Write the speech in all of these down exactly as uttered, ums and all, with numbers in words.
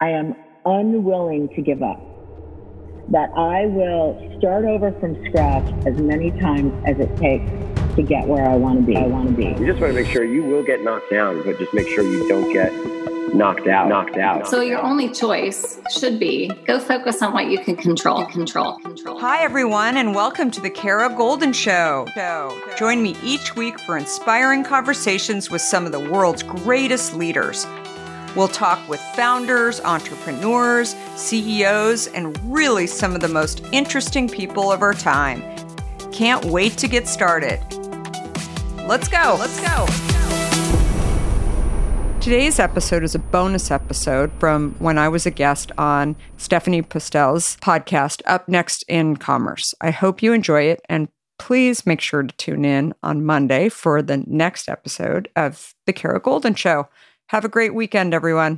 I am unwilling to give up, that I will start over from scratch as many times as it takes to get where I want to be. I want to be. You just want to make sure you will get knocked down, but just make sure you don't get knocked out, knocked out. So your only choice should be go focus on what you can control, control, control. Hi, everyone, and welcome to the Kara Goldin Show. Join me each week for inspiring conversations with some of the world's greatest leaders. We'll talk with founders, entrepreneurs, C E Os, and really some of the most interesting people of our time. Can't wait to get started. Let's go. Let's go. Today's episode is a bonus episode from when I was a guest on Stephanie Postel's podcast, Up Next in Commerce. I hope you enjoy it, and please make sure to tune in on Monday for the next episode of The Kara Goldin Show. Have a great weekend, everyone.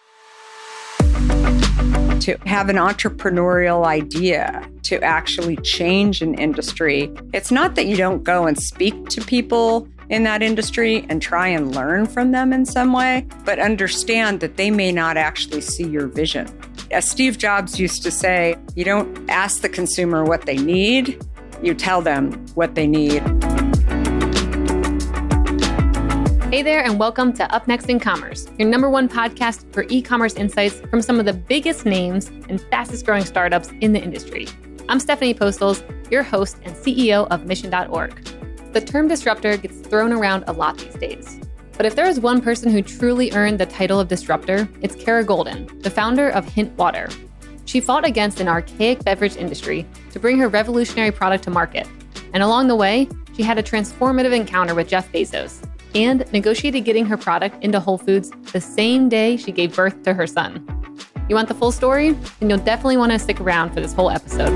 To have an entrepreneurial idea to actually change an industry, it's not that you don't go and speak to people in that industry and try and learn from them in some way, but understand that they may not actually see your vision. As Steve Jobs used to say, you don't ask the consumer what they need, you tell them what they need. Hey there, and welcome to Up Next in Commerce, your number one podcast for e-commerce insights from some of the biggest names and fastest growing startups in the industry. I'm Stephanie Postles, your host and C E O of Mission dot org. The term disruptor gets thrown around a lot these days. But if there is one person who truly earned the title of disruptor, it's Kara Goldin, the founder of Hint Water. She fought against an archaic beverage industry to bring her revolutionary product to market. And along the way, she had a transformative encounter with Jeff Bezos and negotiated getting her product into Whole Foods the same day she gave birth to her son. You want the full story? Then you'll definitely want to stick around for this whole episode.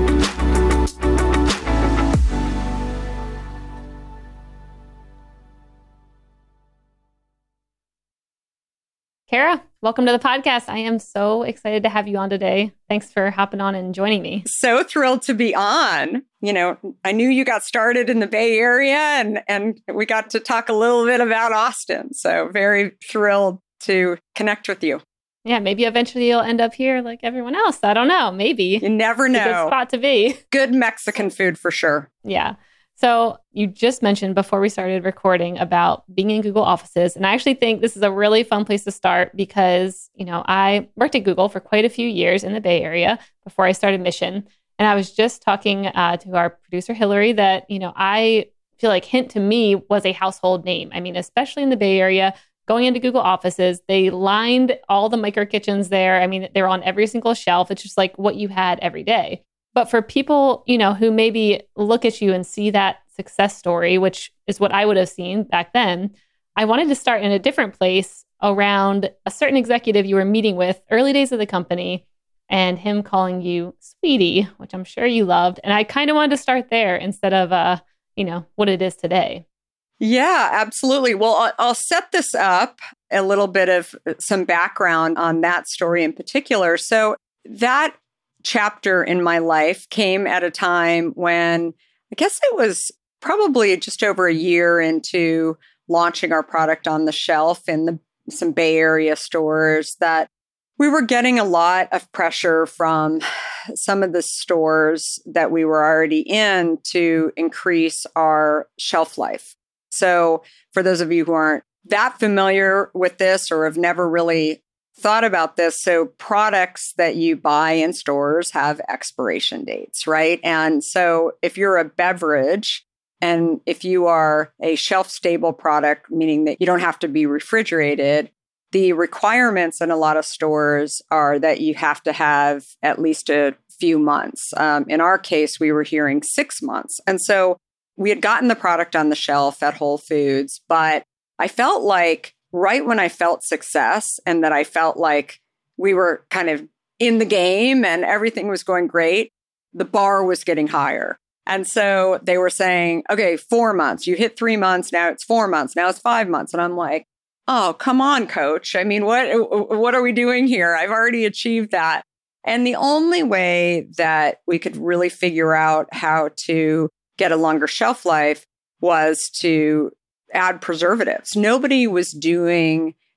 Kara, welcome to the podcast. I am so excited to have you on today. Thanks for hopping on and joining me. So thrilled to be on. You know, I knew you got started in the Bay Area and, and we got to talk a little bit about Austin. So very thrilled to connect with you. Yeah, maybe eventually you'll end up here like everyone else. I don't know. Maybe. You never know. It's a good spot to be. Good Mexican food for sure. Yeah. So you just mentioned before we started recording about being in Google offices. And I actually think this is a really fun place to start because, you know, I worked at Google for quite a few years in the Bay Area before I started Mission. And I was just talking uh, to our producer, Hillary, that, you know, I feel like Hint to me was a household name. I mean, especially in the Bay Area, going into Google offices, they lined all the micro kitchens there. I mean, they were on every single shelf. It's just like what you had every day. But for people, you know, who maybe look at you and see that success story, which is what I would have seen back then, I wanted to start in a different place around a certain executive you were meeting with early days of the company and him calling you sweetie, which I'm sure you loved. And I kind of wanted to start there instead of, uh, you know, what it is today. Yeah, absolutely. Well, I'll, I'll set this up a little bit of some background on that story in particular. So that chapter in my life came at a time when I guess it was probably just over a year into launching our product on the shelf in the, some Bay Area stores that we were getting a lot of pressure from some of the stores that we were already in to increase our shelf life. So for those of you who aren't that familiar with this or have never really thought about this, so products that you buy in stores have expiration dates, right? And so if you're a beverage and if you are a shelf-stable product, meaning that you don't have to be refrigerated, the requirements in a lot of stores are that you have to have at least a few months. Um, in our case, we were hearing six months. And so we had gotten the product on the shelf at Whole Foods, but I felt like right when I felt success and that I felt like we were kind of in the game and everything was going great, the bar was getting higher. And so they were saying, okay, four months, you hit three months, now it's four months, now it's five months. And I'm like, oh, come on, coach. I mean, what, what are we doing here? I've already achieved that. And the only way that we could really figure out how to get a longer shelf life was to add preservatives. Nobody was doing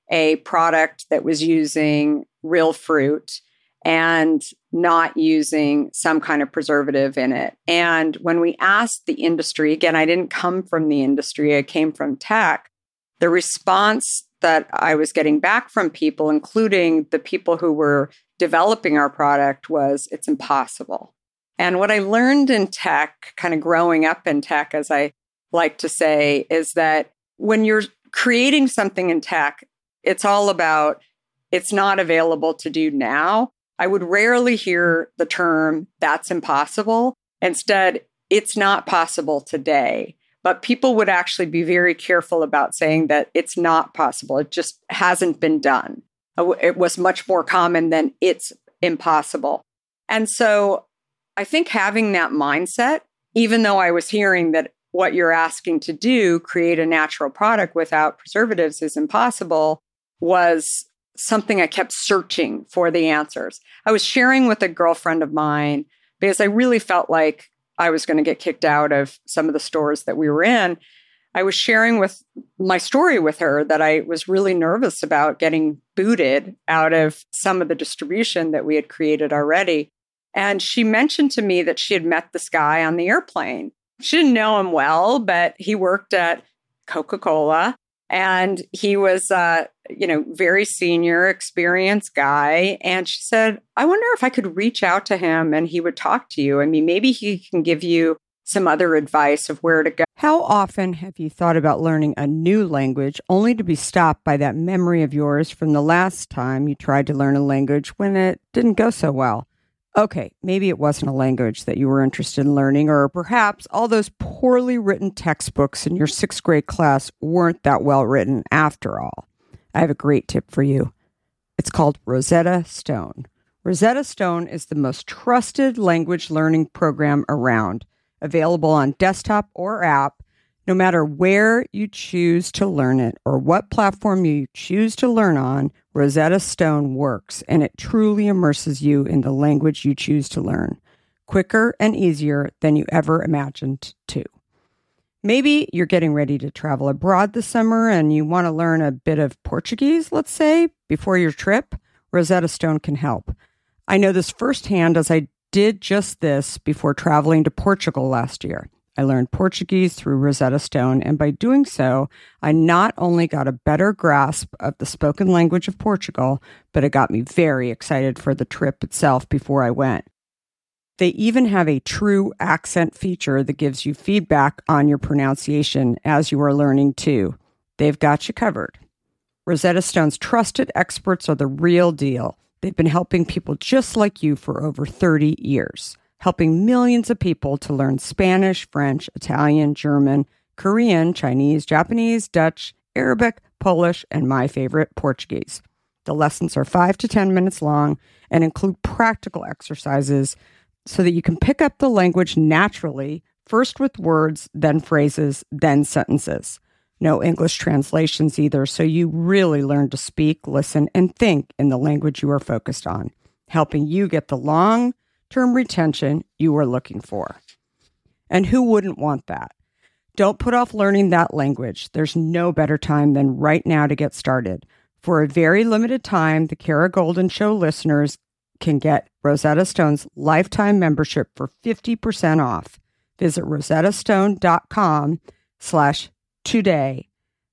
a product that was using real fruit and not using some kind of preservative in it. And when we asked the industry, again, I didn't come from the industry, I came from tech, the response that I was getting back from people, including the people who were developing our product, was it's impossible. And what I learned in tech, kind of growing up in tech, as I like to say, is that when you're creating something in tech, it's all about it's not available to do now. I would rarely hear the term that's impossible. Instead, it's not possible today. But people would actually be very careful about saying that it's not possible. It just hasn't been done. It was much more common than it's impossible. And so I think having that mindset, even though I was hearing that what you're asking to do, create a natural product without preservatives, is impossible, was something I kept searching for the answers. I was sharing with a girlfriend of mine because I really felt like I was going to get kicked out of some of the stores that we were in. I was sharing with my story with her that I was really nervous about getting booted out of some of the distribution that we had created already. And she mentioned to me that she had met this guy on the airplane. She didn't know him well, but he worked at Coca-Cola. And he was, uh, you know, very senior, experienced guy. And she said, I wonder if I could reach out to him and he would talk to you. I mean, maybe he can give you some other advice of where to go. How often have you thought about learning a new language only to be stopped by that memory of yours from the last time you tried to learn a language when it didn't go so well? Okay, maybe it wasn't a language that you were interested in learning, or perhaps all those poorly written textbooks in your sixth grade class weren't that well written after all. I have a great tip for you. It's called Rosetta Stone. Rosetta Stone is the most trusted language learning program around, available on desktop or app, no matter where you choose to learn it or what platform you choose to learn on. Rosetta Stone works, and it truly immerses you in the language you choose to learn, quicker and easier than you ever imagined to. Maybe you're getting ready to travel abroad this summer and you want to learn a bit of Portuguese, let's say, before your trip. Rosetta Stone can help. I know this firsthand as I did just this before traveling to Portugal last year. I learned Portuguese through Rosetta Stone, and by doing so, I not only got a better grasp of the spoken language of Portugal, but it got me very excited for the trip itself before I went. They even have a true accent feature that gives you feedback on your pronunciation as you are learning too. They've got you covered. Rosetta Stone's trusted experts are the real deal. They've been helping people just like you for over thirty years. Helping millions of people to learn Spanish, French, Italian, German, Korean, Chinese, Japanese, Dutch, Arabic, Polish, and my favorite, Portuguese. The lessons are five to ten minutes long and include practical exercises so that you can pick up the language naturally, first with words, then phrases, then sentences. No English translations either, so you really learn to speak, listen, and think in the language you are focused on, helping you get the long term retention you are looking for. And who wouldn't want that? Don't put off learning that language. There's no better time than right now to get started. For a very limited time, the Kara Goldin Show listeners can get Rosetta Stone's lifetime membership for fifty percent off. Visit rosettastone.com slash today.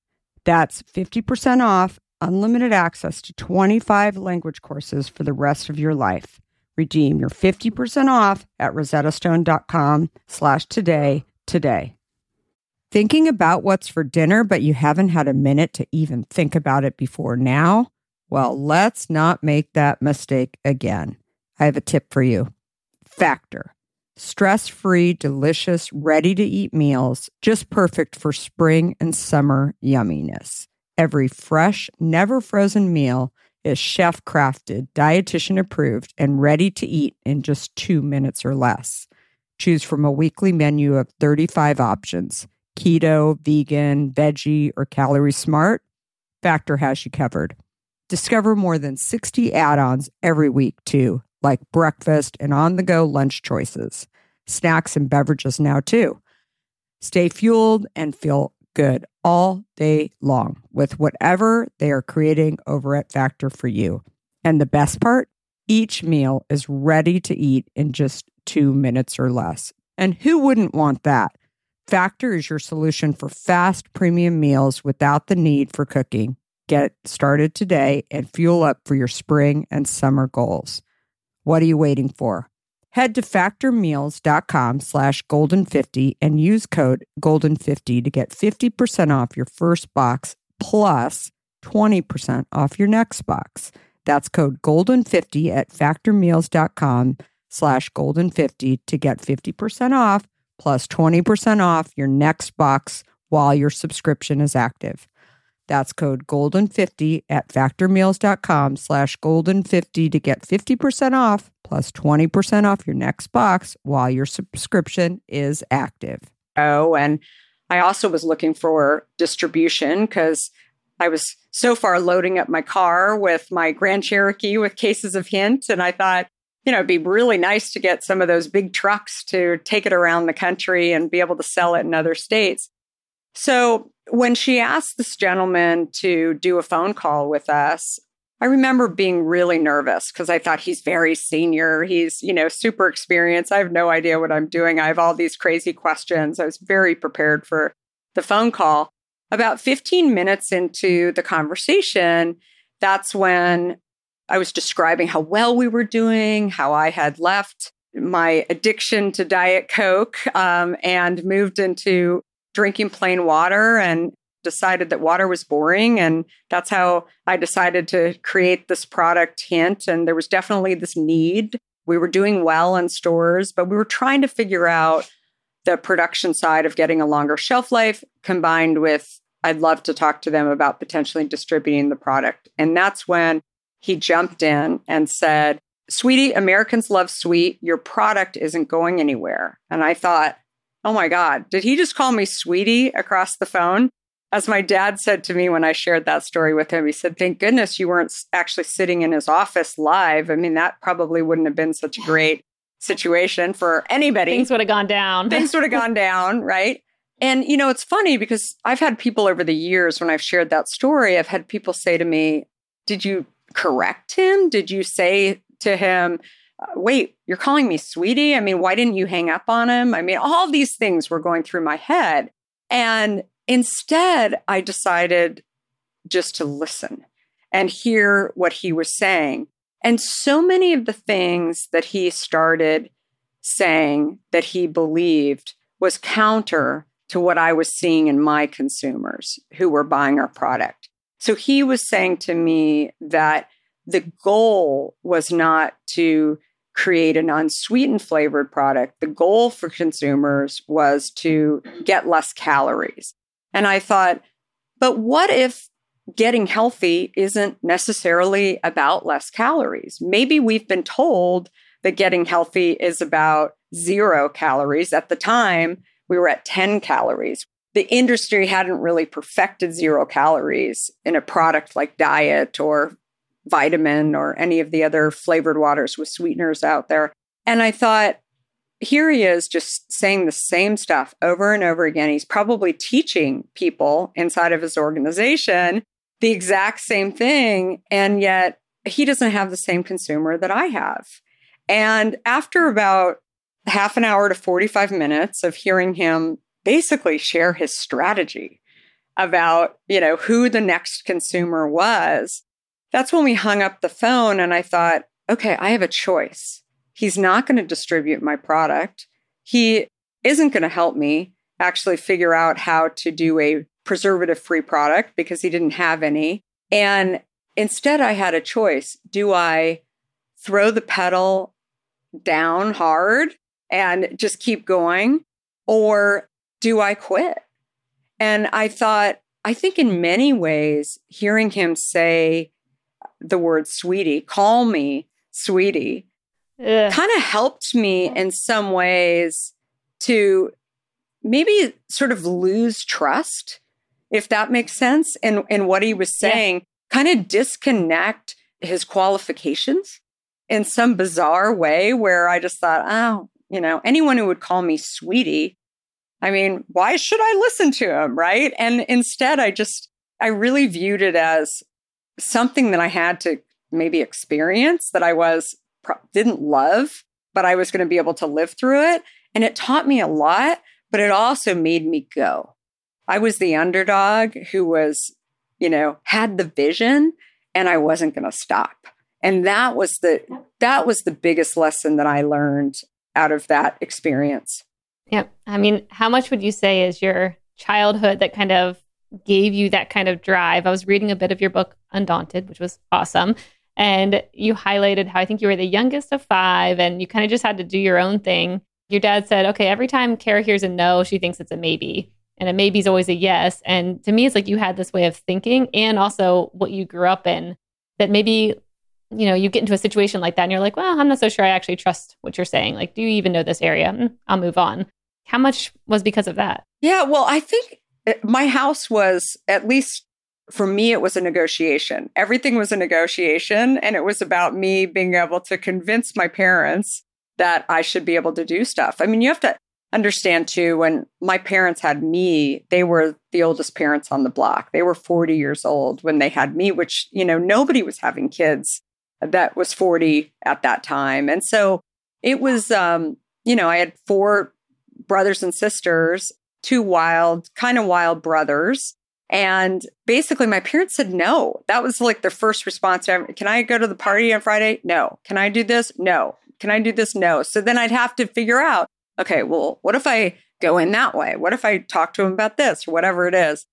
That's fifty percent off, unlimited access to twenty-five language courses for the rest of your life. Redeem your fifty percent off at rosettastone.com slash today today. Thinking about what's for dinner, but you haven't had a minute to even think about it before now? Well, let's not make that mistake again. I have a tip for you. Factor. Stress-free, delicious, ready-to-eat meals, just perfect for spring and summer yumminess. Every fresh, never-frozen meal is chef-crafted, dietitian-approved, and ready to eat in just two minutes or less. Choose from a weekly menu of thirty-five options. Keto, vegan, veggie, or calorie smart. Factor has you covered. Discover more than sixty add-ons every week, too, like breakfast and on-the-go lunch choices. Snacks and beverages now, too. Stay fueled and feel good all day long with whatever they are creating over at Factor for you. And the best part, each meal is ready to eat in just two minutes or less. And who wouldn't want that? Factor is your solution for fast premium meals without the need for cooking. Get started today and fuel up for your spring and summer goals. What are you waiting for? Head to factormeals.com slash golden50 and use code golden fifty to get fifty percent off your first box plus twenty percent off your next box. That's code golden fifty at factormeals.com slash golden50 to get fifty percent off plus twenty percent off your next box while your subscription is active. That's code golden fifty at factormeals.com slash golden50 to get fifty percent off plus twenty percent off your next box while your subscription is active. Oh, and I also was looking for distribution because I was so far loading up my car with my Grand Cherokee with cases of Hint. And I thought, you know, it'd be really nice to get some of those big trucks to take it around the country and be able to sell it in other states. So when she asked this gentleman to do a phone call with us, I remember being really nervous because I thought he's very senior. He's, you know, super experienced. I have no idea what I'm doing. I have all these crazy questions. I was very prepared for the phone call. About fifteen minutes into the conversation, that's when I was describing how well we were doing, how I had left my addiction to Diet Coke um, and moved into drinking plain water and decided that water was boring. And that's how I decided to create this product, Hint. And there was definitely this need. We were doing well in stores, but we were trying to figure out the production side of getting a longer shelf life combined with, I'd love to talk to them about potentially distributing the product. And that's when he jumped in and said, "Sweetie, Americans love sweet. Your product isn't going anywhere." And I thought, oh my God, did he just call me sweetie across the phone? As my dad said to me when I shared that story with him, he said, thank goodness you weren't actually sitting in his office live. I mean, that probably wouldn't have been such a great situation for anybody. Things would have gone down. Things would have gone down, right? And, you know, it's funny because I've had people over the years when I've shared that story, I've had people say to me, did you correct him? Did you say to him, wait, you're calling me sweetie? I mean, why didn't you hang up on him? I mean, all these things were going through my head. And instead, I decided just to listen and hear what he was saying. And so many of the things that he started saying that he believed was counter to what I was seeing in my consumers who were buying our product. So he was saying to me that the goal was not to create an unsweetened flavored product. The goal for consumers was to get less calories. And I thought, but what if getting healthy isn't necessarily about less calories? Maybe we've been told that getting healthy is about zero calories. At the time, we were at ten calories. The industry hadn't really perfected zero calories in a product like Diet or Vitamin or any of the other flavored waters with sweeteners out there. And I thought, here he is just saying the same stuff over and over again. He's probably teaching people inside of his organization the exact same thing. And yet he doesn't have the same consumer that I have. And after about half an hour to forty-five minutes of hearing him basically share his strategy about, you know, who the next consumer was, that's when we hung up the phone and I thought, okay, I have a choice. He's not going to distribute my product. He isn't going to help me actually figure out how to do a preservative-free product because he didn't have any. And instead, I had a choice. Do I throw the pedal down hard and just keep going? Or do I quit? And I thought, I think in many ways, hearing him say the word sweetie, call me sweetie, kind of helped me in some ways to maybe sort of lose trust, if that makes sense, in, in what he was saying, yeah. Kind of disconnect his qualifications in some bizarre way where I just thought, oh, you know, anyone who would call me sweetie I mean, why should I listen to him? Right. And instead, I just, I really viewed it as something that I had to maybe experience that I was, didn't love, but I was going to be able to live through it. And it taught me a lot, but it also made me go. I was the underdog who was, you know, had the vision, and I wasn't going to stop. And that was the, that was the biggest lesson that I learned out of that experience. Yeah. I mean, how much would you say is your childhood that kind of gave you that kind of drive? I was reading a bit of your book, Undaunted, which was awesome. And you highlighted how I think you were the youngest of five and you kind of just had to do your own thing. Your dad said, okay, every time Kara hears a no, she thinks it's a maybe. And a maybe is always a yes. And to me, it's like you had this way of thinking and also what you grew up in that maybe, you know, you get into a situation like that and you're like, well, I'm not so sure I actually trust what you're saying. Like, do you even know this area? I'll move on. How much was because of that? Yeah, well, I think my house was, at least for me, it was a negotiation. Everything was a negotiation. And it was about me being able to convince my parents that I should be able to do stuff. I mean, you have to understand too, when my parents had me, they were the oldest parents on the block. They were forty years old when they had me, which, you know, nobody was having kids that was forty at that time. And so it was, um, you know, I had four brothers and sisters, two wild, kind of wild brothers. And basically my parents said no. That was like their first response. Can I go to the party on Friday? No. Can I do this? No. Can I do this? No. So then I'd have to figure out, okay, well, what if I go in that way? What if I talk to him about this or whatever it is?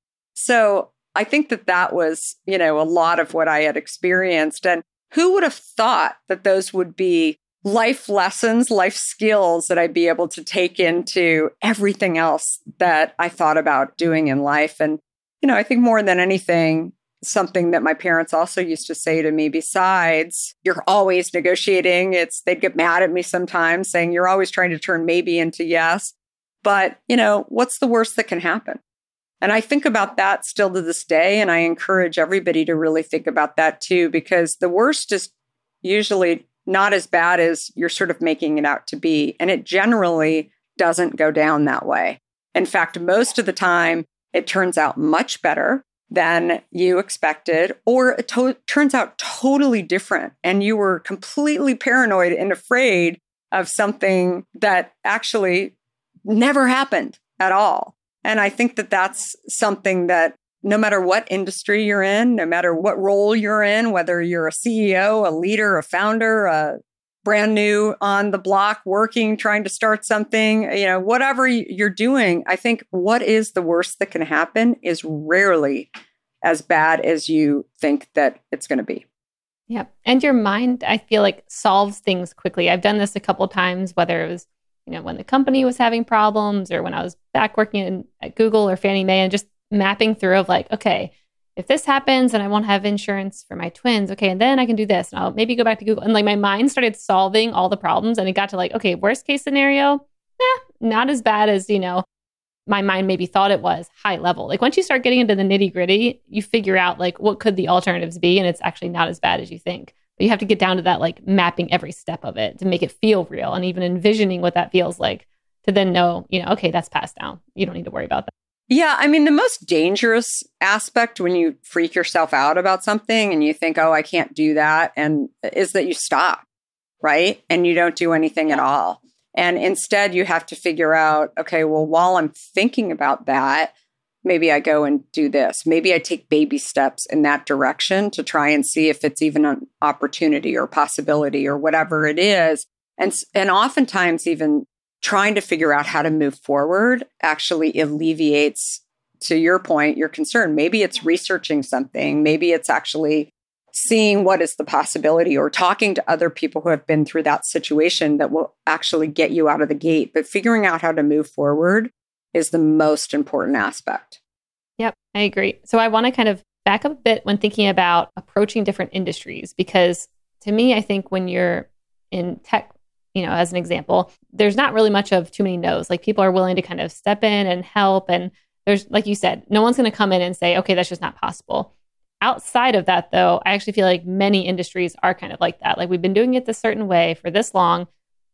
So I think that that was, you know, a lot of what I had experienced. And who would have thought that those would be life lessons, life skills that I'd be able to take into everything else that I thought about doing in life. And, you know, I think more than anything, something that my parents also used to say to me, besides, you're always negotiating. It's, they'd get mad at me sometimes saying, you're always trying to turn maybe into yes. But, you know, what's the worst that can happen? And I think about that still to this day. And I encourage everybody to really think about that too, because the worst is usually not as bad as you're sort of making it out to be. And it generally doesn't go down that way. In fact, most of the time, it turns out much better than you expected, or it to- turns out totally different. And you were completely paranoid and afraid of something that actually never happened at all. And I think that that's something that no matter what industry you're in, no matter what role you're in, whether you're a C E O, a leader, a founder, a brand new on the block, working, trying to start something, you know, whatever you're doing, I think what is the worst that can happen is rarely as bad as you think that it's going to be. Yeah. And your mind, I feel like, solves things quickly. I've done this a couple of times, whether it was, you know, when the company was having problems or when I was back working in, at Google or Fannie Mae, and just mapping through of like, okay, if this happens and I won't have insurance for my twins, okay, and then I can do this and I'll maybe go back to Google. And like my mind started solving all the problems and it got to like, okay, worst case scenario, eh, not as bad as, you know, my mind maybe thought it was high level. Like once you start getting into the nitty gritty, you figure out like what could the alternatives be, and it's actually not as bad as you think. But you have to get down to that, like mapping every step of it to make it feel real and even envisioning what that feels like to then know, you know, okay, that's passed down. You don't need to worry about that. Yeah, I mean, the most dangerous aspect when you freak yourself out about something and you think, oh, I can't do that, and is that you stop, right? And you don't do anything at all. And instead, you have to figure out, okay, well, while I'm thinking about that, maybe I go and do this. Maybe I take baby steps in that direction to try and see if it's even an opportunity or possibility or whatever it is. And, and oftentimes even trying to figure out how to move forward actually alleviates, to your point, your concern. Maybe it's researching something. Maybe it's actually seeing what is the possibility or talking to other people who have been through that situation that will actually get you out of the gate. But figuring out how to move forward is the most important aspect. Yep, I agree. So I want to kind of back up a bit when thinking about approaching different industries, because to me, I think when you're in tech, you know, as an example, there's not really much of too many no's. Like people are willing to kind of step in and help. And there's, like you said, no one's going to come in and say, okay, that's just not possible. Outside of that, though, I actually feel like many industries are kind of like that. Like we've been doing it this certain way for this long.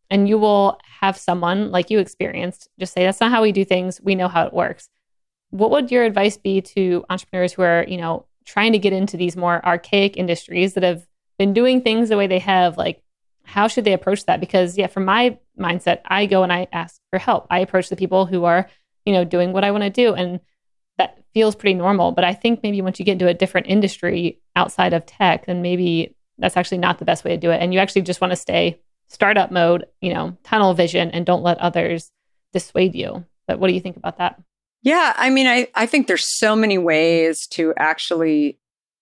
and you will have someone like you experienced just say, that's not how we do things. We know how it works. What would your advice be to entrepreneurs who are, you know, trying to get into these more archaic industries that have been doing things the way they have? Like, how should they approach that? Because yeah, from my mindset, I go and I ask for help. I approach the people who are, you know, doing what I want to do. And that feels pretty normal. But I think maybe once you get into a different industry outside of tech, then maybe that's actually not the best way to do it. And you actually just want to stay startup mode, you know, tunnel vision, and don't let others dissuade you. But what do you think about that? Yeah, I mean, I, I think there's so many ways to actually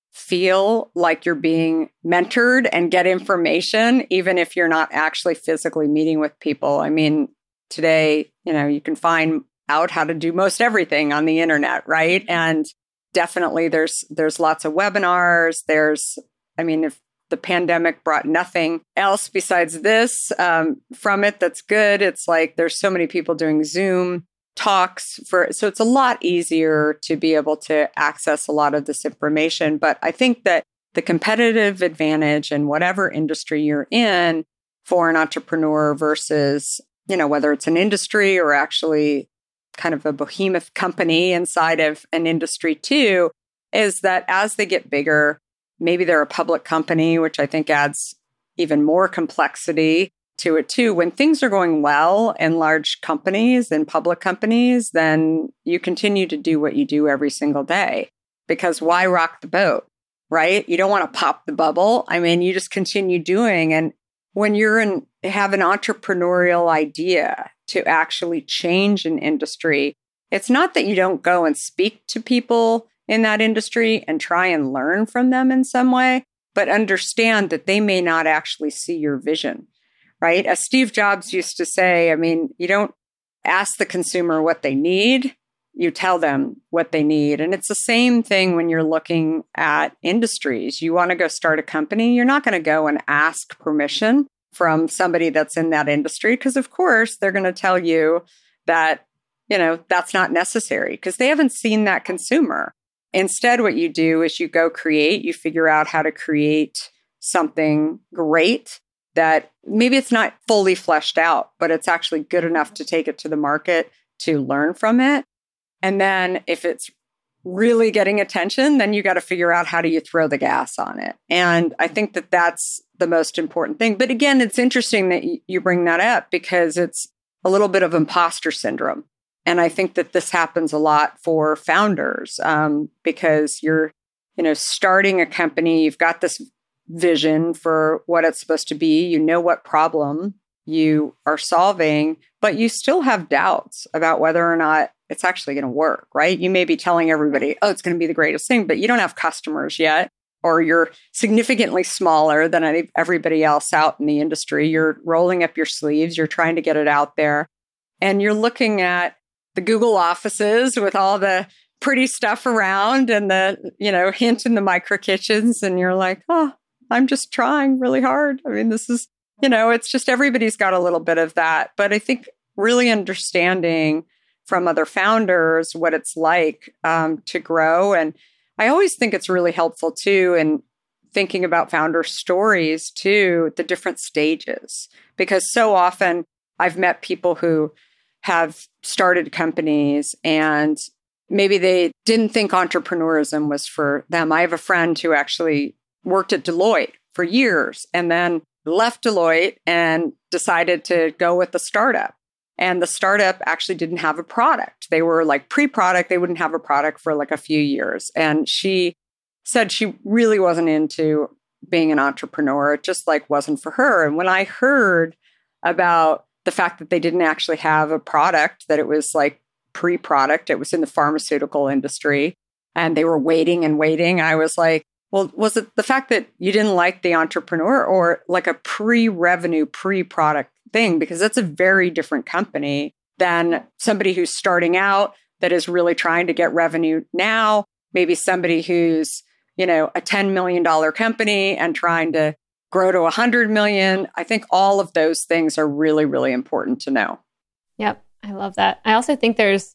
feel like you're being mentored and get information, even if you're not actually physically meeting with people. I mean, today, you know, you can find out how to do most everything on the internet, right? And definitely there's there's lots of webinars. There's, I mean, if the pandemic brought nothing else besides this um, from it that's good, it's like there's so many people doing Zoom talks for, so it's a lot easier to be able to access a lot of this information. But I think that the competitive advantage in whatever industry you're in for an entrepreneur versus, you know, whether it's an industry or actually kind of a behemoth company inside of an industry too, is that as they get bigger, maybe they're a public company, which I think adds even more complexity to it too. When things are going well in large companies and public companies, then you continue to do what you do every single day, because why rock the boat, right? You don't want to pop the bubble. I mean, you just continue doing. And when you're in, have an entrepreneurial idea to actually change an industry, it's not that you don't go and speak to people in that industry and try and learn from them in some way, but understand that they may not actually see your vision. Right? As Steve Jobs used to say, I mean, you don't ask the consumer what they need, you tell them what they need. And it's the same thing when you're looking at industries. You want to go start a company, you're not going to go and ask permission from somebody that's in that industry, because of course they're going to tell you that, you know, that's not necessary because they haven't seen that consumer. Instead, what you do is you go create, you figure out how to create something great that maybe it's not fully fleshed out, but it's actually good enough to take it to the market to learn from it. And then if it's really getting attention, then you got to figure out how do you throw the gas on it. And I think that that's the most important thing. But again, it's interesting that you bring that up because it's a little bit of imposter syndrome. And I think that this happens a lot for founders um, because you're, you know, starting a company, you've got this vision for what it's supposed to be. You know what problem you are solving, but you still have doubts about whether or not it's actually going to work, right? You may be telling everybody, oh, it's going to be the greatest thing, but you don't have customers yet, or you're significantly smaller than everybody else out in the industry. You're rolling up your sleeves, you're trying to get it out there, and you're looking at the Google offices with all the pretty stuff around and the, you know, hint in the micro kitchens, and you're like, oh, I'm just trying really hard. I mean, this is, you know, it's just everybody's got a little bit of that. But I think really understanding from other founders what it's like um, to grow. And I always think it's really helpful too in thinking about founder stories too, the different stages. Because so often I've met people who have started companies and maybe they didn't think entrepreneurism was for them. I have a friend who actually worked at Deloitte for years and then left Deloitte and decided to go with the startup. And the startup actually didn't have a product. They were like pre-product. They wouldn't have a product for like a few years. And she said she really wasn't into being an entrepreneur. It just like wasn't for her. And when I heard about the fact that they didn't actually have a product, that it was like pre-product, it was in the pharmaceutical industry, and they were waiting and waiting, I was like, well, was it the fact that you didn't like the entrepreneur or like a pre-revenue, pre-product thing? Because that's a very different company than somebody who's starting out that is really trying to get revenue now. Maybe somebody who's, you know, a ten million dollars company and trying to grow to one hundred million. I think all of those things are really, really important to know. Yep. I love that. I also think there's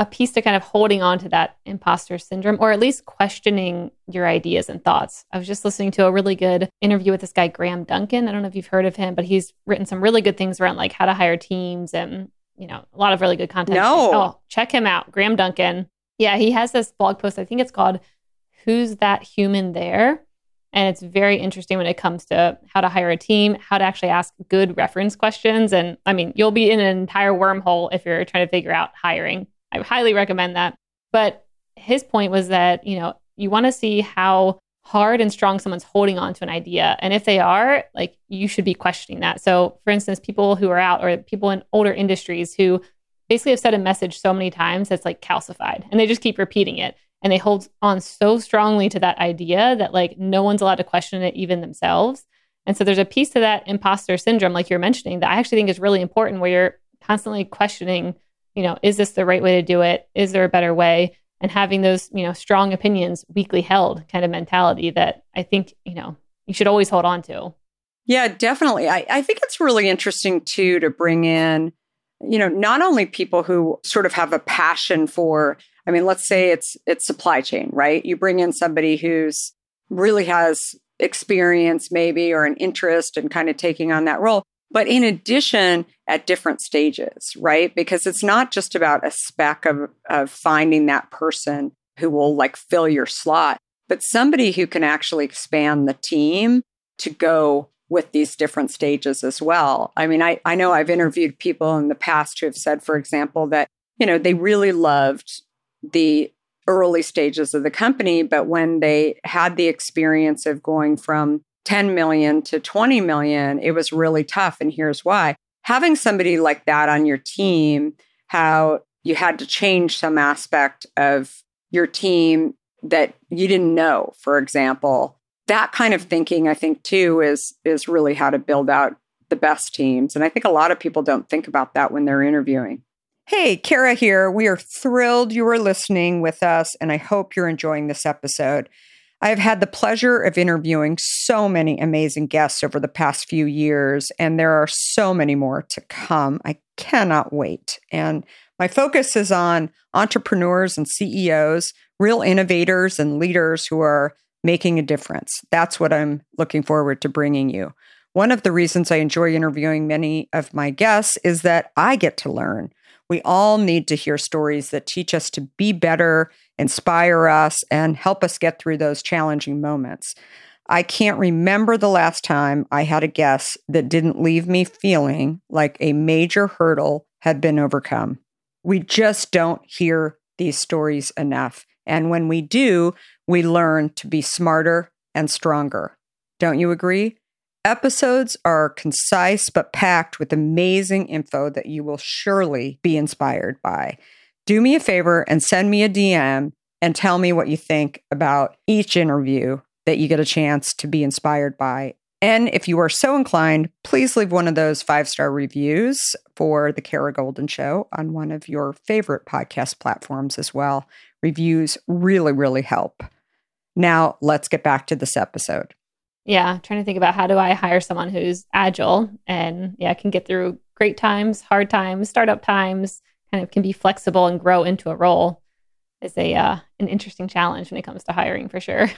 a piece to kind of holding on to that imposter syndrome, or at least questioning your ideas and thoughts. I was just listening to a really good interview with this guy, Graham Duncan. I don't know if you've heard of him, but he's written some really good things around like how to hire teams and, you know, a lot of really good content. No. Oh, check him out. Graham Duncan. Yeah, he has this blog post. I think it's called Who's That Human There? And it's very interesting when it comes to how to hire a team, how to actually ask good reference questions. And I mean, you'll be in an entire wormhole if you're trying to figure out hiring. I highly recommend that. But his point was that, you know, you want to see how hard and strong someone's holding on to an idea. And if they are, like, you should be questioning that. So for instance, people who are out, or people in older industries who basically have said a message so many times that's like calcified, and they just keep repeating it. And they hold on so strongly to that idea that like no one's allowed to question it, even themselves. And so there's a piece to that imposter syndrome, like you're mentioning, that I actually think is really important, where you're constantly questioning, you know, is this the right way to do it? Is there a better way? And having those, you know, strong opinions, weakly held kind of mentality that I think, you know, you should always hold on to. Yeah, definitely. I, I think it's really interesting too to bring in, you know, not only people who sort of have a passion for, I mean, let's say it's it's supply chain, right? You bring in somebody who's really has experience maybe, or an interest in kind of taking on that role. But in addition, at different stages, right? Because it's not just about a spec of, of finding that person who will like fill your slot, but somebody who can actually expand the team to go with these different stages as well. I mean, I, I know I've interviewed people in the past who have said, for example, that, you know, they really loved the early stages of the company, but when they had the experience of going from ten million to twenty million, it was really tough. And here's why. Having somebody like that on your team, how you had to change some aspect of your team that you didn't know, for example, that kind of thinking, I think, too, is, is really how to build out the best teams. And I think a lot of people don't think about that when they're interviewing. Hey, Kara here. We are thrilled you are listening with us, and I hope you're enjoying this episode. I have had the pleasure of interviewing so many amazing guests over the past few years, and there are so many more to come. I cannot wait. And my focus is on entrepreneurs and C E Os, real innovators and leaders who are making a difference. That's what I'm looking forward to bringing you. One of the reasons I enjoy interviewing many of my guests is that I get to learn. We all need to hear stories that teach us to be better, inspire us, and help us get through those challenging moments. I can't remember the last time I had a guest that didn't leave me feeling like a major hurdle had been overcome. We just don't hear these stories enough. And when we do, we learn to be smarter and stronger. Don't you agree? Episodes are concise but packed with amazing info that you will surely be inspired by. Do me a favor and send me a D M and tell me what you think about each interview that you get a chance to be inspired by. And if you are so inclined, please leave one of those five-star reviews for The Kara Goldin Show on one of your favorite podcast platforms as well. Reviews really, really help. Now, let's get back to this episode. Yeah, trying to think about how do I hire someone who's agile and yeah, can get through great times, hard times, startup times, kind of can be flexible and grow into a role is a uh, an interesting challenge when it comes to hiring for sure.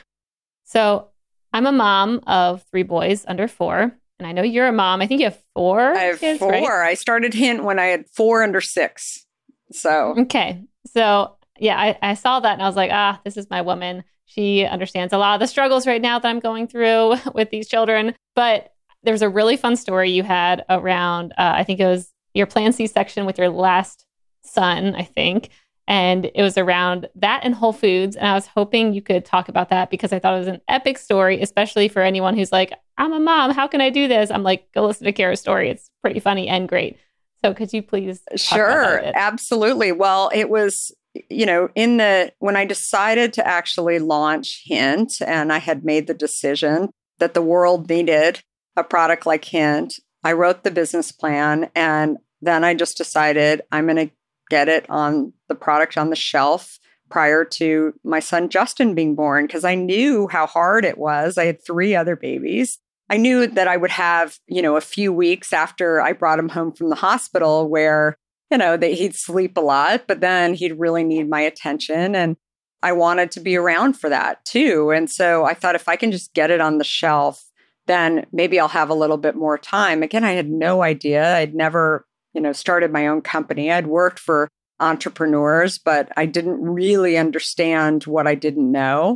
So I'm a mom of three boys under four, and I know you're a mom. I think you have four. I have kids, four. Right? I started Hint when I had four under six. So okay, so yeah, I, I saw that and I was like, ah, this is my woman. She understands a lot of the struggles right now that I'm going through with these children. But there's a really fun story you had around, uh, I think it was your planned C-section with your last son, I think. And it was around that and Whole Foods. And I was hoping you could talk about that because I thought it was an epic story, especially for anyone who's like, I'm a mom. How can I do this? I'm like, go listen to Kara's story. It's pretty funny and great. So could you please talk Sure, about it? Absolutely. Well, it was... You know, in the, when I decided to actually launch Hint and I had made the decision that the world needed a product like Hint, I wrote the business plan and then I just decided I'm going to get it on the product on the shelf prior to my son Justin being born because I knew how hard it was. I had three other babies. I knew that I would have, you know, a few weeks after I brought him home from the hospital where you know, that he'd sleep a lot, but then he'd really need my attention. And I wanted to be around for that too. And so I thought if I can just get it on the shelf, then maybe I'll have a little bit more time. Again, I had no idea. I'd never, you know, started my own company. I'd worked for entrepreneurs, but I didn't really understand what I didn't know.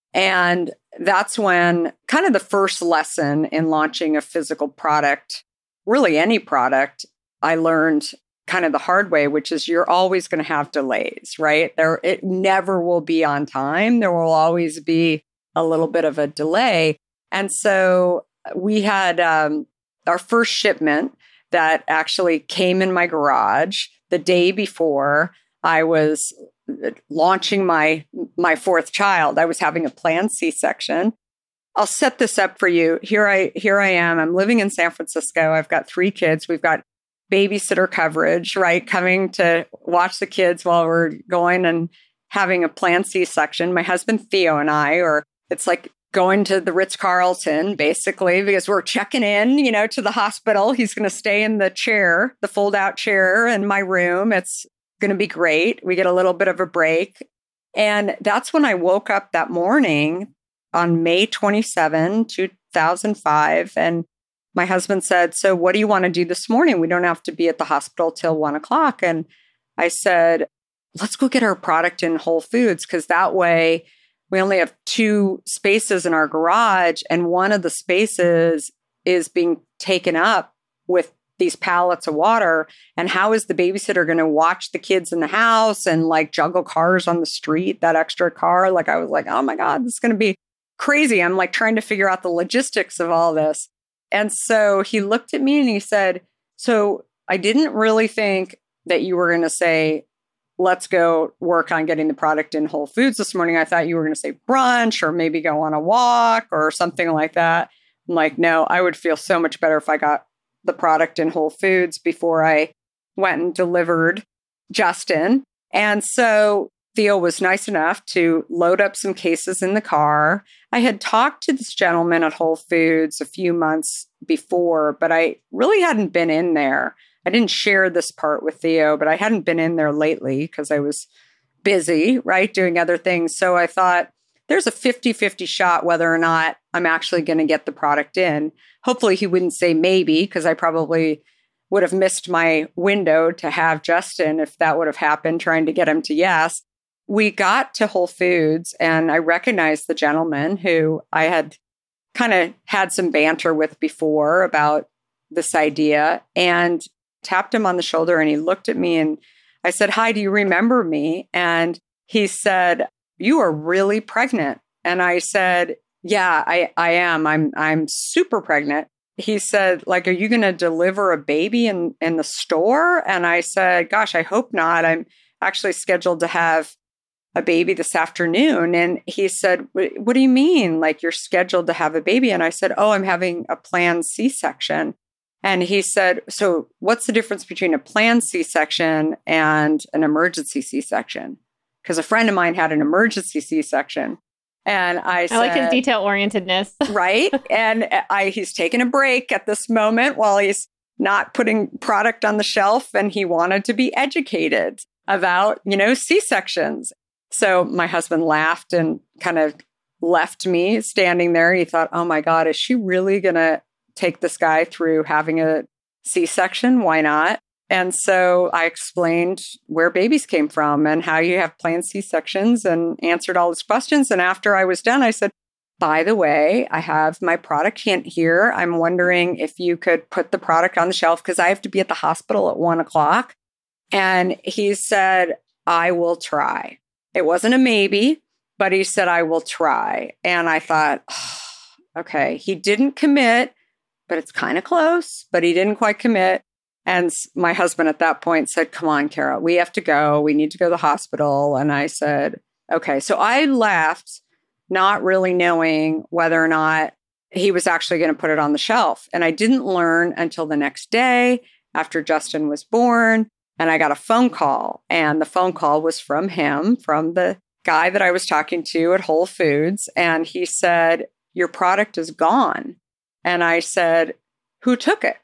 And that's when kind of the first lesson in launching a physical product, really any product, I learned kind of the hard way, which is you're always going to have delays, right? There, it never will be on time. There will always be a little bit of a delay. And so we had um, our first shipment that actually came in my garage the day before I was launching my my fourth child. I was having a planned C-section. I'll set this up for you. Here I here I am. I'm living in San Francisco. I've got three kids. We've got babysitter coverage, right? Coming to watch the kids while we're going and having a planned C-section. My husband Theo and I, or it's like going to the Ritz-Carlton, basically, because we're checking in, you know, to the hospital. He's going to stay in the chair, the fold-out chair in my room. It's going to be great. We get a little bit of a break. And that's when I woke up that morning on May twenty-seventh, two thousand five. And my husband said, so what do you want to do this morning? We don't have to be at the hospital till one o'clock. And I said, let's go get our product in Whole Foods, because that way we only have two spaces in our garage. And one of the spaces is being taken up with these pallets of water. And how is the babysitter going to watch the kids in the house and like juggle cars on the street, that extra car? Like, I was like, oh my God, this is going to be crazy. I'm like trying to figure out the logistics of all this. And so he looked at me and he said, so I didn't really think that you were going to say, let's go work on getting the product in Whole Foods this morning. I thought you were going to say brunch or maybe go on a walk or something like that. I'm like, no, I would feel so much better if I got the product in Whole Foods before I went and delivered Justin. And so Theo was nice enough to load up some cases in the car. I had talked to this gentleman at Whole Foods a few months before, but I really hadn't been in there. I didn't share this part with Theo, but I hadn't been in there lately because I was busy, right, doing other things. So I thought there's a fifty-fifty shot whether or not I'm actually going to get the product in. Hopefully he wouldn't say maybe, because I probably would have missed my window to have Justin if that would have happened, trying to get him to yes. We got to Whole Foods and I recognized the gentleman who I had kind of had some banter with before about this idea, and tapped him on the shoulder and he looked at me and I said, hi, do you remember me? And he said, you are really pregnant. And I said, yeah, I, I am. I'm I'm super pregnant. He said, like, are you going to deliver a baby in, in the store? And I said, gosh, I hope not. I'm actually scheduled to have a baby this afternoon. And he said, what do you mean? Like, you're scheduled to have a baby? And I said, oh, I'm having a planned C-section. And he said, so what's the difference between a planned C-section and an emergency C-section? Because a friend of mine had an emergency C-section. And I said, I like his detail-orientedness. Right. And I, he's taking a break at this moment while he's not putting product on the shelf. And he wanted to be educated about, you know, C-sections. So my husband laughed and kind of left me standing there. He thought, oh my God, is she really going to take this guy through having a C-section? Why not? And so I explained where babies came from and how you have planned C-sections and answered all his questions. And after I was done, I said, by the way, I have my product hint here. I'm wondering if you could put the product on the shelf because I have to be at the hospital at one o'clock. And he said, I will try. It wasn't a maybe, but he said, I will try. And I thought, oh, okay, he didn't commit, but it's kind of close, but he didn't quite commit. And my husband at that point said, come on, Kara, we have to go. We need to go to the hospital. And I said, okay. So I left not really knowing whether or not he was actually going to put it on the shelf. And I didn't learn until the next day after Justin was born. And I got a phone call. And the phone call was from him, from the guy that I was talking to at Whole Foods. And he said, your product is gone. And I said, who took it?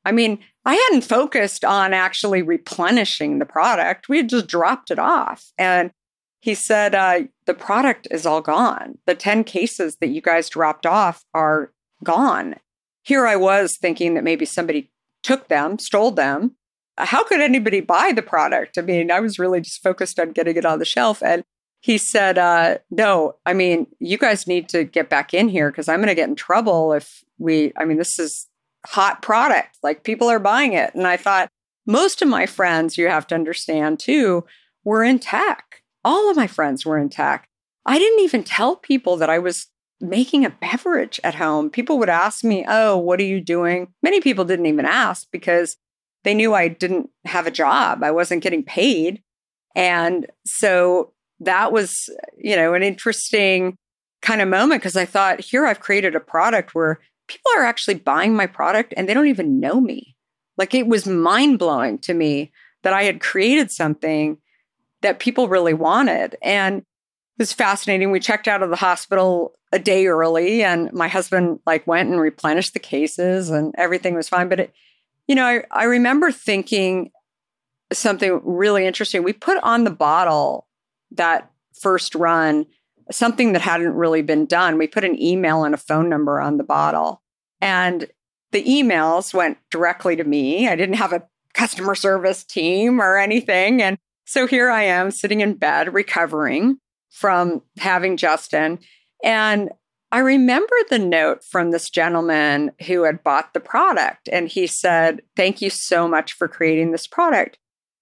I mean, I hadn't focused on actually replenishing the product. We had just dropped it off. And he said, uh, the product is all gone. The ten cases that you guys dropped off are gone. Here I was thinking that maybe somebody took them, stole them. How could anybody buy the product? I mean, I was really just focused on getting it on the shelf. And he said, uh, no, I mean, you guys need to get back in here because I'm going to get in trouble if we, I mean, this is hot product. Like people are buying it. And I thought most of my friends, you have to understand too, were in tech. All of my friends were in tech. I didn't even tell people that I was making a beverage at home. People would ask me, oh, what are you doing? Many people didn't even ask because they knew I didn't have a job. I wasn't getting paid. And so that was, you know, an interesting kind of moment because I thought, here I've created a product where people are actually buying my product and they don't even know me. Like it was mind blowing to me that I had created something that people really wanted. And it was fascinating. We checked out of the hospital a day early and my husband like went and replenished the cases and everything was fine. But, it, you know, I, I remember thinking something really interesting. We put on the bottle that first run something that hadn't really been done. We put an email and a phone number on the bottle. And the emails went directly to me. I didn't have a customer service team or anything. And so here I am sitting in bed recovering from having Justin. And I remember the note from this gentleman who had bought the product. And he said, thank you so much for creating this product.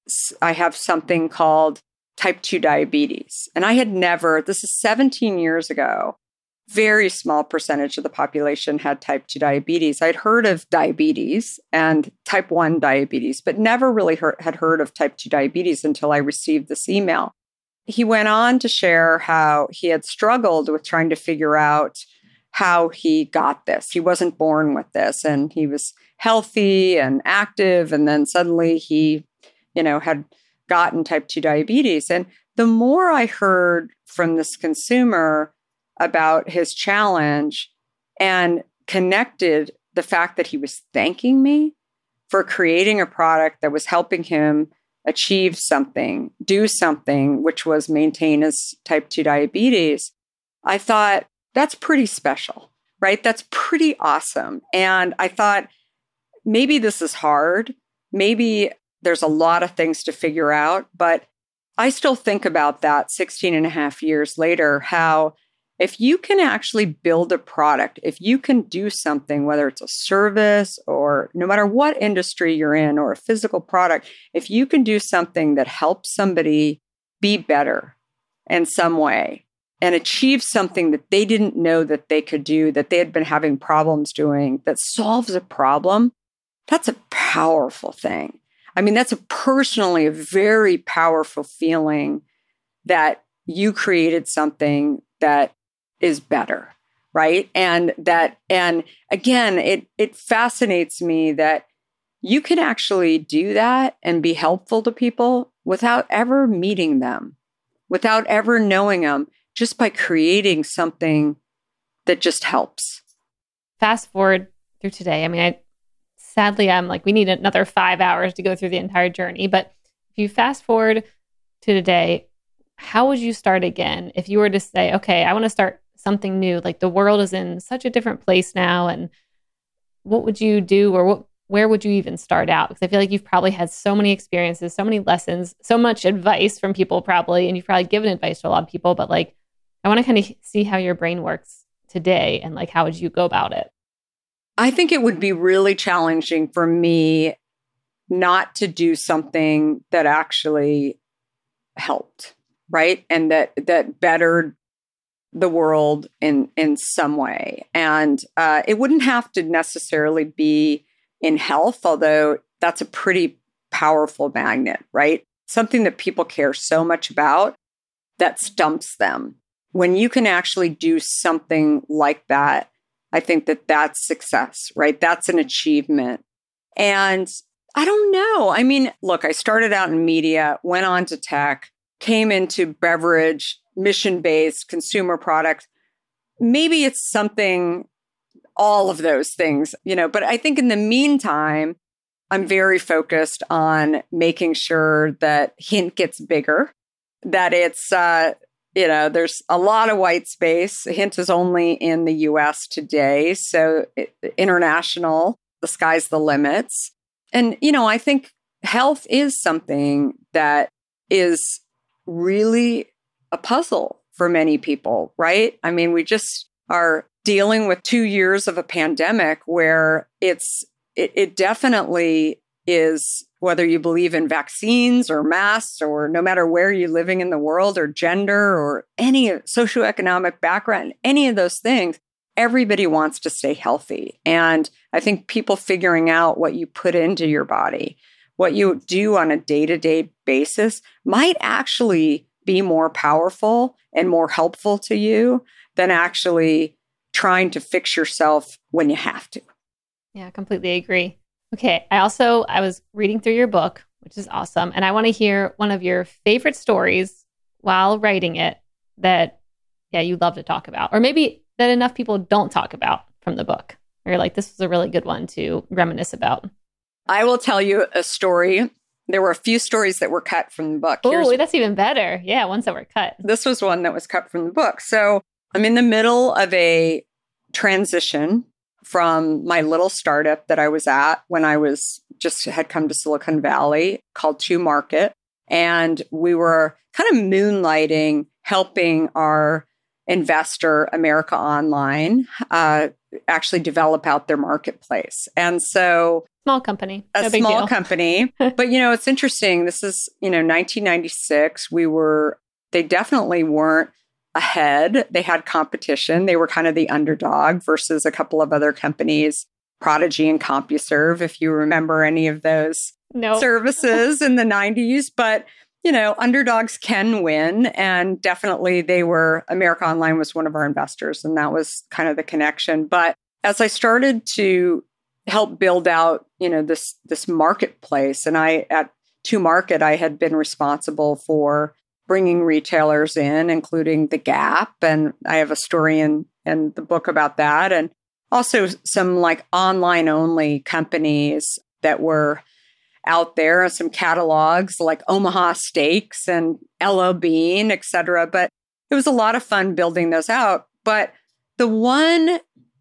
I have something called type two diabetes. And I had never, this is seventeen years ago, very small percentage of the population had type two diabetes. I'd heard of diabetes and type one diabetes, but never really heard, had heard of type two diabetes until I received this email. He went on to share how he had struggled with trying to figure out how he got this. He wasn't born with this and he was healthy and active. And then suddenly he, you know, had gotten type two diabetes. And the more I heard from this consumer about his challenge and connected the fact that he was thanking me for creating a product that was helping him achieve something, do something, which was maintain his type two diabetes, I thought, that's pretty special, right? That's pretty awesome. And I thought, maybe this is hard. Maybe there's a lot of things to figure out, but I still think about that sixteen and a half years later, how if you can actually build a product, if you can do something, whether it's a service or no matter what industry you're in or a physical product, if you can do something that helps somebody be better in some way and achieve something that they didn't know that they could do, that they had been having problems doing, that solves a problem, that's a powerful thing. I mean, that's a personally a very powerful feeling that you created something that is better, right? And that, and again, it it fascinates me that you can actually do that and be helpful to people without ever meeting them, without ever knowing them, just by creating something that just helps. Fast forward through today. I mean, I sadly, I'm like, we need another five hours to go through the entire journey. But if you fast forward to today, how would you start again? If you were to say, okay, I want to start something new, like the world is in such a different place now. And what would you do or what, where would you even start out? Because I feel like you've probably had so many experiences, so many lessons, so much advice from people probably, and you've probably given advice to a lot of people, but like, I want to kind of see how your brain works today and like, how would you go about it? I think it would be really challenging for me not to do something that actually helped, right? And that that bettered the world in, in some way. And uh, it wouldn't have to necessarily be in health, although that's a pretty powerful magnet, right? Something that people care so much about that stumps them. When you can actually do something like that, I think that that's success, right? That's an achievement. And I don't know. I mean, look, I started out in media, went on to tech, came into beverage, mission-based consumer products. Maybe it's something, all of those things, you know, but I think in the meantime, I'm very focused on making sure that Hint gets bigger, that it's, uh, you know, there's a lot of white space. Hint is only in the U S today. So it, international, the sky's the limits. And, you know, I think health is something that is really a puzzle for many people, right? I mean, we just are dealing with two years of a pandemic where it's, it, it definitely is, whether you believe in vaccines or masks or no matter where you're living in the world or gender or any socioeconomic background, any of those things, everybody wants to stay healthy. And I think people figuring out what you put into your body, what you do on a day-to-day basis might actually be more powerful and more helpful to you than actually trying to fix yourself when you have to. Yeah, completely agree. Okay. I also, I was reading through your book, which is awesome. And I want to hear one of your favorite stories while writing it that, yeah, you love to talk about, or maybe that enough people don't talk about from the book. Or you're like, this was a really good one to reminisce about. I will tell you a story. There were a few stories that were cut from the book. Oh, that's even better. Yeah, ones that were cut. This was one that was cut from the book. So I'm in the middle of a transition from my little startup that I was at when I was just had come to Silicon Valley called two Market. And we were kind of moonlighting, helping our investor, America Online, uh, actually develop out their marketplace. And so small company, a no big small deal. company. But, you know, it's interesting. This is, you know, nineteen ninety-six. We were, they definitely weren't ahead. They had competition. They were kind of the underdog versus a couple of other companies, Prodigy and CompuServe, if you remember any of those no. services in the nineties. But, you know, underdogs can win. And definitely they were, America Online was one of our investors. And that was kind of the connection. But as I started to help build out, you know, this, this marketplace, and I, at two Market, I had been responsible for bringing retailers in, including The Gap. And I have a story in, in the book about that. And also some like online only companies that were out there, some catalogs like Omaha Steaks and L L Bean, et cetera. But it was a lot of fun building those out. But the one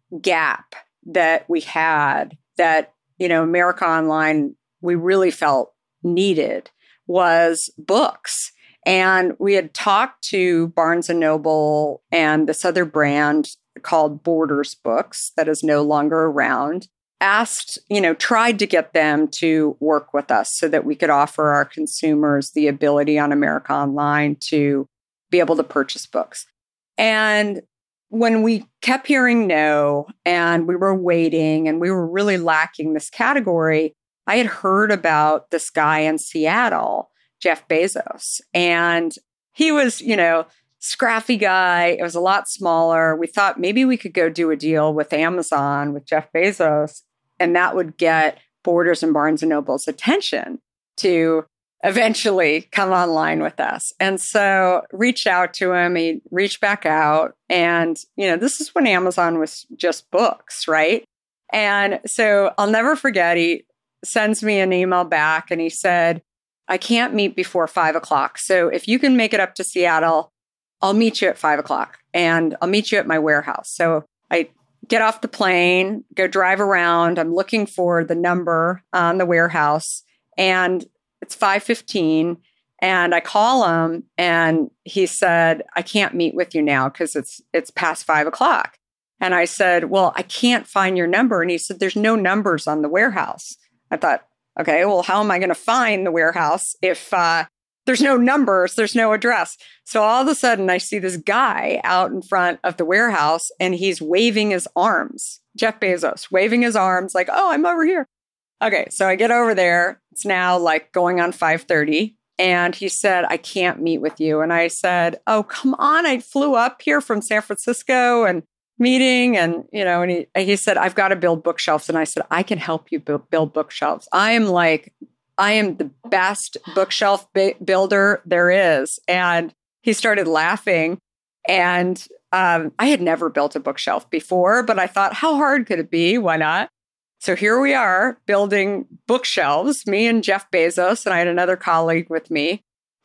gap that we had that, you know, America Online, we really felt needed was books. And we had talked to Barnes and Noble and this other brand called Borders Books that is no longer around, asked, you know, tried to get them to work with us so that we could offer our consumers the ability on America Online to be able to purchase books. And when we kept hearing no, and we were waiting, and we were really lacking this category, I had heard about this guy in Seattle, Jeff Bezos. And he was, you know, scrappy guy. It was a lot smaller. We thought maybe we could go do a deal with Amazon, with Jeff Bezos, and that would get Borders and Barnes and Noble's attention to eventually come online with us. And so reached out to him. He reached back out. And, you know, this is when Amazon was just books, right? And so I'll never forget, he sends me an email back and he said, I can't meet before five o'clock. So if you can make it up to Seattle, I'll meet you at five o'clock and I'll meet you at my warehouse. So I get off the plane, go drive around. I'm looking for the number on the warehouse and it's five fifteen. And I call him and he said, I can't meet with you now because it's it's past five o'clock. And I said, well, I can't find your number. And he said, there's no numbers on the warehouse. I thought, okay, well, how am I going to find the warehouse if uh, there's no numbers, there's no address? So all of a sudden, I see this guy out in front of the warehouse and he's waving his arms, Jeff Bezos, waving his arms like, oh, I'm over here. Okay, so I get over there. It's now like going on five thirty. And he said, I can't meet with you. And I said, oh, come on. I flew up here from San Francisco and meeting. And, you know, and he, he said, I've got to build bookshelves. And I said, I can help you build, build bookshelves. I am like, I am the best bookshelf bi- builder there is. And he started laughing. And um, I had never built a bookshelf before, but I thought, how hard could it be? Why not? So here we are building bookshelves, me and Jeff Bezos, and I had another colleague with me.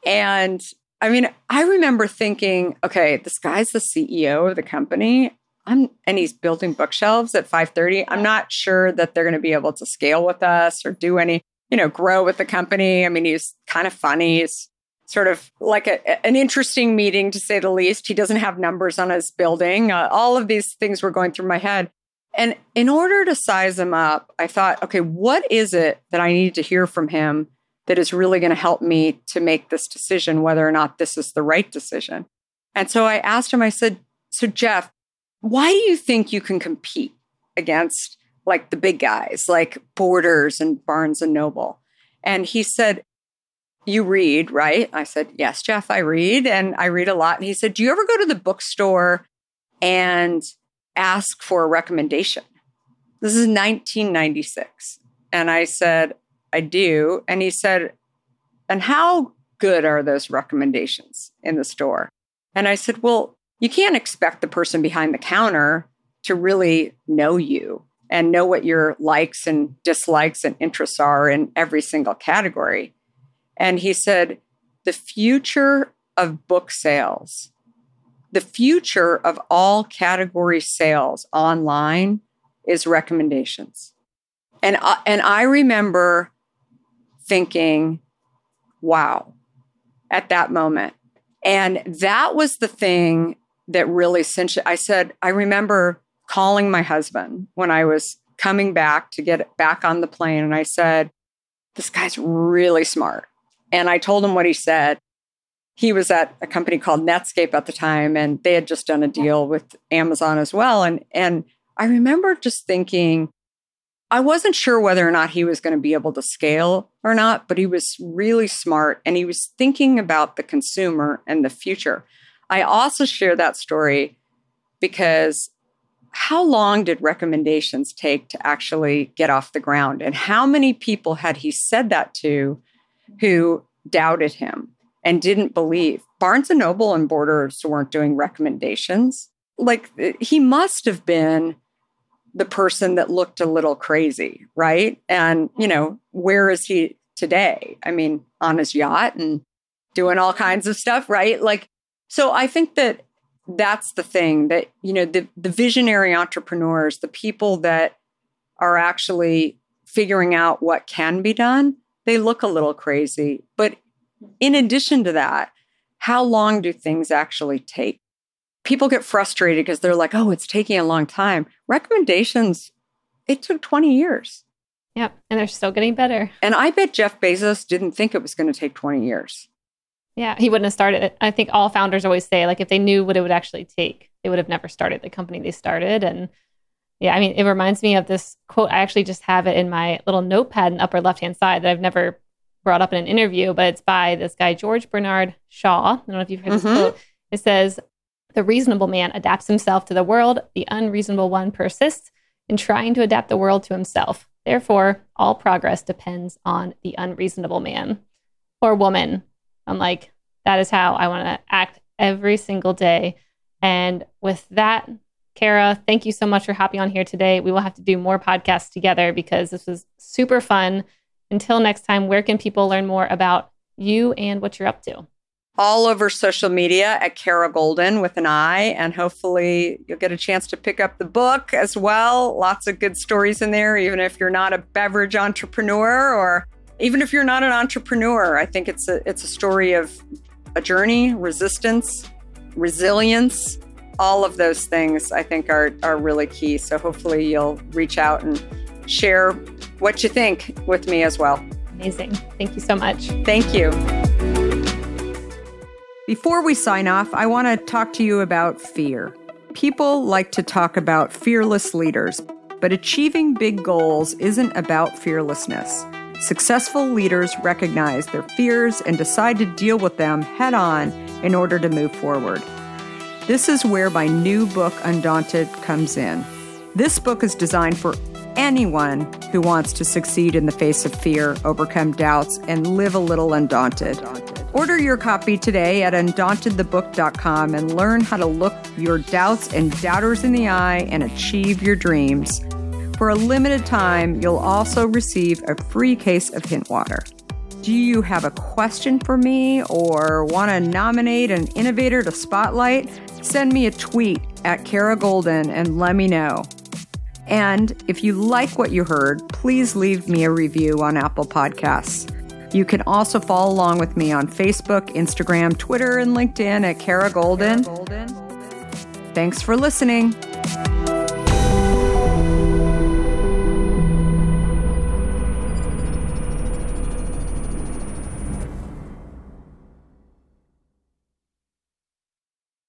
And I mean, I remember thinking, okay, this guy's the C E O of the company. I'm, and he's building bookshelves at five thirty. I'm not sure that they're going to be able to scale with us or do any, you know, grow with the company. I mean, he's kind of funny. He's sort of like a, an interesting meeting, to say the least. He doesn't have numbers on his building. Uh, all of these things were going through my head. And in order to size him up, I thought, okay, what is it that I need to hear from him that is really going to help me to make this decision, whether or not this is the right decision? And so I asked him, I said, so Jeff, why do you think you can compete against like the big guys, like Borders and Barnes and Noble? And he said, you read, right? I said, yes, Jeff, I read. And I read a lot. And he said, do you ever go to the bookstore and ask for a recommendation? This is nineteen ninety-six. And I said, I do. And he said, and how good are those recommendations in the store? And I said, well, you can't expect the person behind the counter to really know you and know what your likes and dislikes and interests are in every single category. And he said, the future of book sales, the future of all category sales online is recommendations. And I, and I remember thinking, wow, at that moment. And that was the thing that really cinched it. I said, I remember calling my husband when I was coming back to get back on the plane. And I said, this guy's really smart. And I told him what he said. He was at a company called Netscape at the time, and they had just done a deal with Amazon as well. And, and I remember just thinking, I wasn't sure whether or not he was going to be able to scale or not, but he was really smart and he was thinking about the consumer and the future. I also share that story because how long did recommendations take to actually get off the ground? And how many people had he said that to who doubted him and didn't believe? Barnes and Noble and Borders weren't doing recommendations. Like, he must have been the person that looked a little crazy, right? And, you know, where is he today? I mean, on his yacht and doing all kinds of stuff, right? Like, so I think that that's the thing that, you know, the, the visionary entrepreneurs, the people that are actually figuring out what can be done, they look a little crazy. But in addition to that, how long do things actually take? People get frustrated because they're like, oh, it's taking a long time. Recommendations, it took twenty years. Yep. And they're still getting better. And I bet Jeff Bezos didn't think it was going to take twenty years. Yeah, he wouldn't have started it. I think all founders always say, like, if they knew what it would actually take, they would have never started the company they started. And yeah, I mean, it reminds me of this quote. I actually just have it in my little notepad in the upper left-hand side that I've never brought up in an interview, but it's by this guy, George Bernard Shaw. I don't know if you've heard mm-hmm. this quote. It says, the reasonable man adapts himself to the world. The unreasonable one persists in trying to adapt the world to himself. Therefore, all progress depends on the unreasonable man or woman. I'm like, that is how I want to act every single day. And with that, Kara, thank you so much for hopping on here today. We will have to do more podcasts together because this was super fun. Until next time, where can people learn more about you and what you're up to? All over social media at Kara Goldin with an I, and hopefully you'll get a chance to pick up the book as well. Lots of good stories in there, even if you're not a beverage entrepreneur or even if you're not an entrepreneur. I think it's a it's a story of a journey, resistance, resilience. All of those things I think are are really key. So hopefully you'll reach out and share what you think with me as well. Amazing. Thank you so much. Thank you. Before we sign off, I want to talk to you about fear. People like to talk about fearless leaders, but achieving big goals isn't about fearlessness. Successful leaders recognize their fears and decide to deal with them head on in order to move forward. This is where my new book, Undaunted, comes in. This book is designed for anyone who wants to succeed in the face of fear, overcome doubts, and live a little undaunted. Order your copy today at undaunted the book dot com and learn how to look your doubts and doubters in the eye and achieve your dreams. for a limited time, you'll also receive a free case of Hint Water. Do you have a question for me or want to nominate an innovator to spotlight? Send me a tweet at Kara Goldin and let me know. And if you like what you heard, please leave me a review on Apple Podcasts. You can also follow along with me on Facebook, Instagram, Twitter, and LinkedIn at Kara Goldin. Thanks for listening.